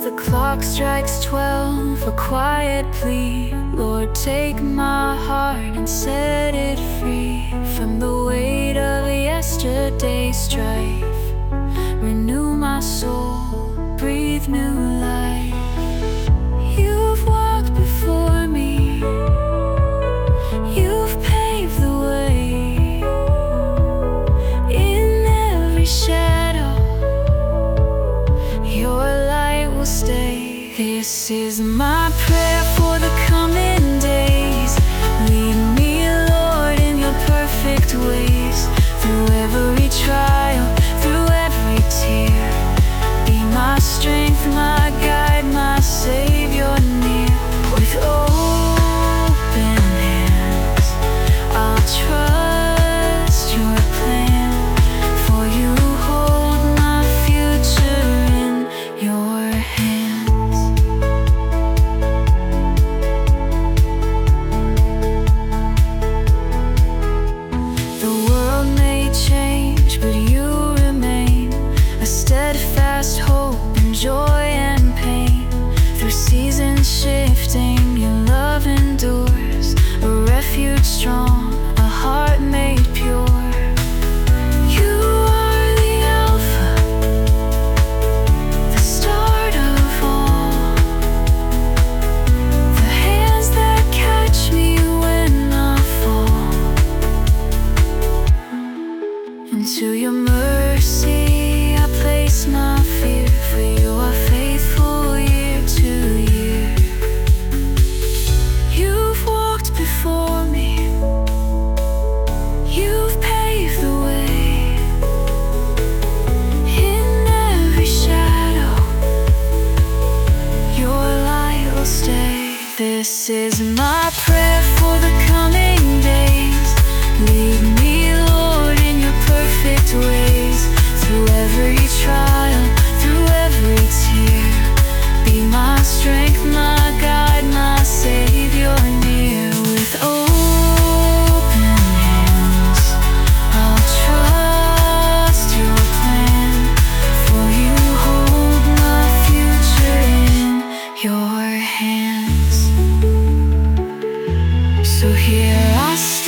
the clock strikes 12, a quiet plea. Lord, take my heart and set it free from the weight of yesterday's strife. Renew my soul, breathe new life. You've walked before me, you've paved the way. In every shadow, your light will stay. This is my prayer for the coming days. Lead me, Lord, in your perfect ways. Through every trial, through every tear, be my strength, my guide, my Savior near. With open hands, I'll trust your plan, for you hold my future in your hands. The world may change, but you remain, a steadfast hope in joy and pain. Through seasons shifting, your love endures, a refuge strong, a heart made pure. You are the Alpha, the start of all, the hands that catch me when I fall. Into your mercy I place my fear, for you are faithful year to year. You've walked before me, you've paved the way. In every shadow, your light will stay. This is my prayer for the coming days. Lead me, Lord, in your perfect ways. Through every trial, through every tear, be my strength, my guide, my Savior near. With open hands, I'll trust your plan, for you hold my future in your hands. So here I stand,